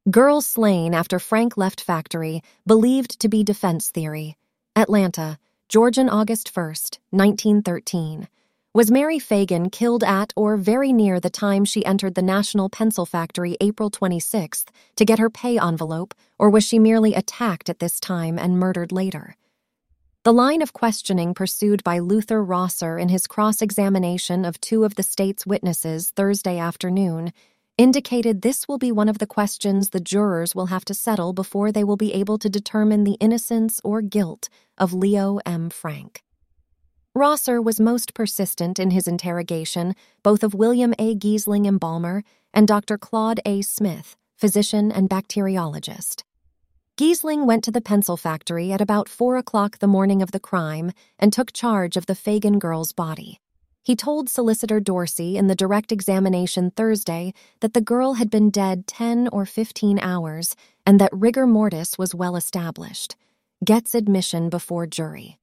Girl slain after Frank left factory, believed to be defense theory. Atlanta, Georgian August 1st, 1913. Was Mary Fagan killed at or very near the time she entered the National Pencil Factory April 26th to get her pay envelope, or was she merely attacked at this time and murdered later? The line of questioning pursued by Luther Rosser in his cross-examination of two of the state's witnesses Thursday afternoon indicated this will be one of the questions the jurors will have to settle before they will be able to determine the innocence or guilt of Leo M. Frank. Rosser was most persistent in his interrogation both of William A. Giesling, embalmer, and Dr. Claude A. Smith, physician and bacteriologist. Giesling went to the pencil factory at about 4 o'clock the morning of the crime and took charge of the Fagan girl's body. He told Solicitor Dorsey in the direct examination Thursday that the girl had been dead 10 or 15 hours and that rigor mortis was well established. Gets admission before jury.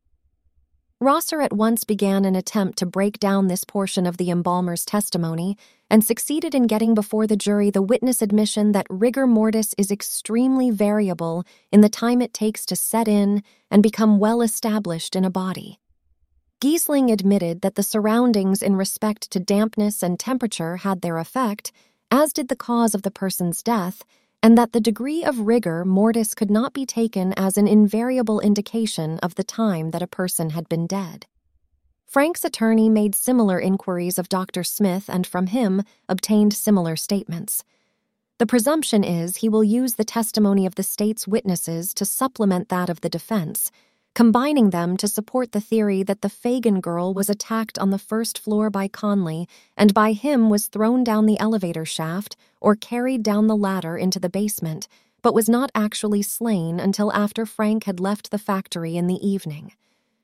Rosser at once began an attempt to break down this portion of the embalmer's testimony and succeeded in getting before the jury the witness admission that rigor mortis is extremely variable in the time it takes to set in and become well established in a body. Giesling admitted that the surroundings in respect to dampness and temperature had their effect, as did the cause of the person's death, and that the degree of rigor mortis could not be taken as an invariable indication of the time that a person had been dead. Frank's attorney made similar inquiries of Dr. Smith and from him obtained similar statements. The presumption is he will use the testimony of the state's witnesses to supplement that of the defense, combining them to support the theory that the Fagan girl was attacked on the first floor by Conley and by him was thrown down the elevator shaft or carried down the ladder into the basement, but was not actually slain until after Frank had left the factory in the evening.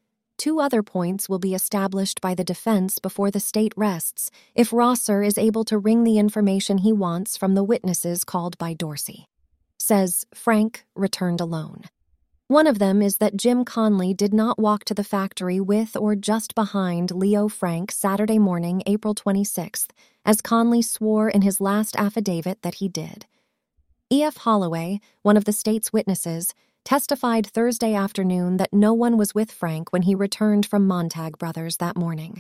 Two other points will be established by the defense before the state rests if Rosser is able to wring the information he wants from the witnesses called by Dorsey. Says Frank returned alone. One of them is that Jim Conley did not walk to the factory with or just behind Leo Frank Saturday morning, April 26th, as Conley swore in his last affidavit that he did. E.F. Holloway, one of the state's witnesses, testified Thursday afternoon that no one was with Frank when he returned from Montag Brothers that morning.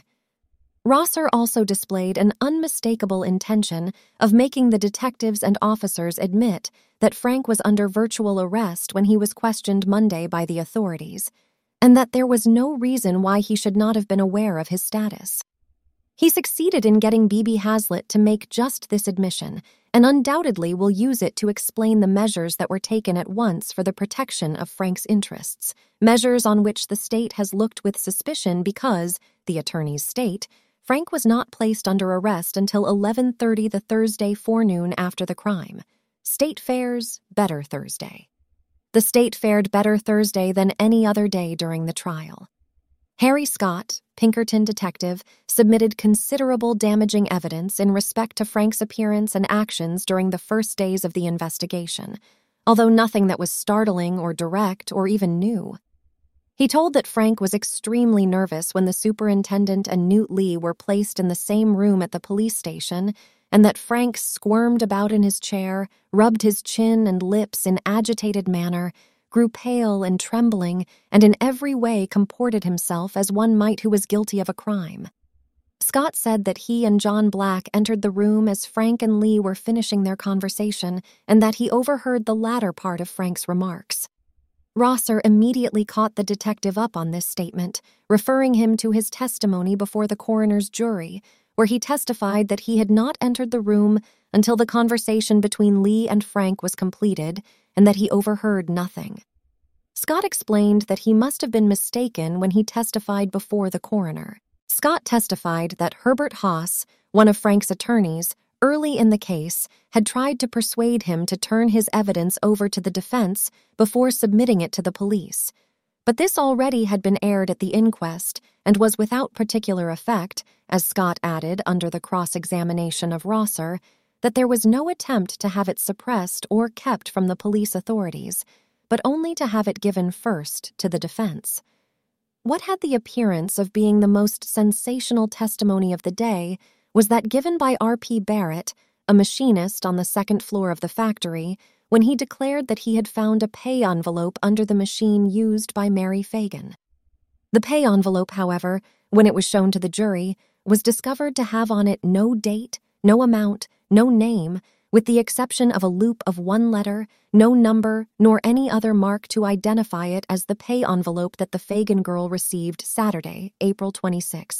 Rosser also displayed an unmistakable intention of making the detectives and officers admit that Frank was under virtual arrest when he was questioned Monday by the authorities, and that there was no reason why he should not have been aware of his status. He succeeded in getting Bebe Hazlett to make just this admission, and undoubtedly will use it to explain the measures that were taken at once for the protection of Frank's interests, measures on which the state has looked with suspicion because, the attorneys state, Frank was not placed under arrest until 11:30 the Thursday forenoon after the crime. State fares better Thursday. The state fared better Thursday than any other day during the trial. Harry Scott, Pinkerton detective, submitted considerable damaging evidence in respect to Frank's appearance and actions during the first days of the investigation, although nothing that was startling or direct or even new. He told that Frank was extremely nervous when the superintendent and Newt Lee were placed in the same room at the police station, and that Frank squirmed about in his chair, rubbed his chin and lips in agitated manner, grew pale and trembling, and in every way comported himself as one might who was guilty of a crime. Scott said that he and John Black entered the room as Frank and Lee were finishing their conversation, and that he overheard the latter part of Frank's remarks. Rosser immediately caught the detective up on this statement, referring him to his testimony before the coroner's jury, where he testified that he had not entered the room until the conversation between Lee and Frank was completed, and that he overheard nothing. Scott explained that he must have been mistaken when he testified before the coroner. Scott testified that Herbert Haas, one of Frank's attorneys, early in the case, had tried to persuade him to turn his evidence over to the defense before submitting it to the police. But this already had been aired at the inquest and was without particular effect, as Scott added under the cross-examination of Rosser, that there was no attempt to have it suppressed or kept from the police authorities, but only to have it given first to the defense. What had the appearance of being the most sensational testimony of the day was that given by R.P. Barrett, a machinist on the second floor of the factory, when he declared that he had found a pay envelope under the machine used by Mary Fagan. The pay envelope, however, when it was shown to the jury, was discovered to have on it no date, no amount, no name, with the exception of a loop of one letter, no number, nor any other mark to identify it as the pay envelope that the Fagan girl received Saturday, April 26th.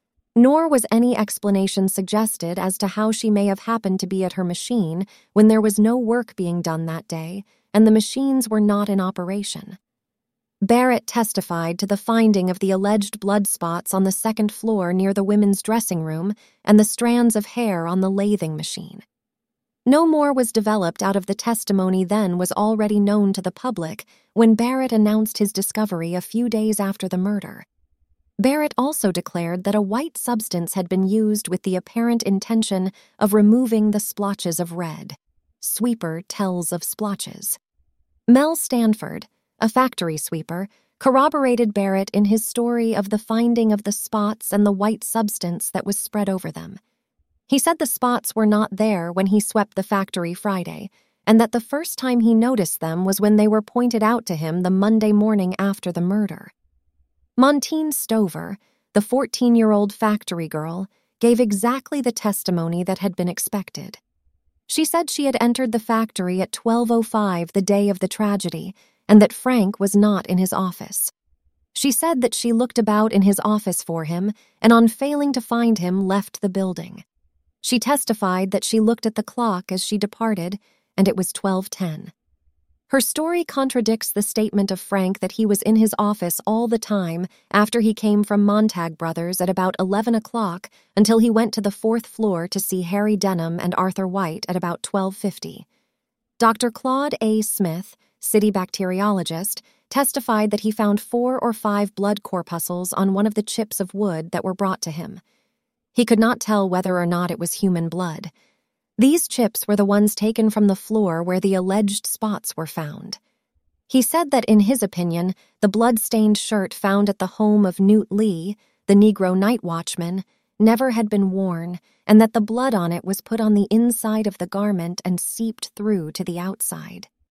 Nor was any explanation suggested as to how she may have happened to be at her machine when there was no work being done that day and the machines were not in operation. Barrett testified to the finding of the alleged blood spots on the second floor near the women's dressing room and the strands of hair on the lathing machine. No more was developed out of the testimony than was already known to the public when Barrett announced his discovery a few days after the murder. Barrett also declared that a white substance had been used with the apparent intention of removing the splotches of red. Sweeper tells of splotches. Mel Stanford, a factory sweeper, corroborated Barrett in his story of the finding of the spots and the white substance that was spread over them. He said the spots were not there when he swept the factory Friday, and that the first time he noticed them was when they were pointed out to him the Monday morning after the murder. Montine Stover, the 14-year-old factory girl, gave exactly the testimony that had been expected. She said she had entered the factory at 12:05 the day of the tragedy, and that Frank was not in his office. She said that she looked about in his office for him, and on failing to find him, left the building. She testified that she looked at the clock as she departed, and it was 12:10. Her story contradicts the statement of Frank that he was in his office all the time after he came from Montag Brothers at about 11 o'clock until he went to the 4th floor to see Harry Denham and Arthur White at about 12:50. Dr. Claude A. Smith, city bacteriologist, testified that he found 4 or 5 blood corpuscles on one of the chips of wood that were brought to him. He could not tell whether or not it was human blood. These chips were the ones taken from the floor where the alleged spots were found. He said that, in his opinion, the blood-stained shirt found at the home of Newt Lee, the Negro night watchman, never had been worn, and that the blood on it was put on the inside of the garment and seeped through to the outside.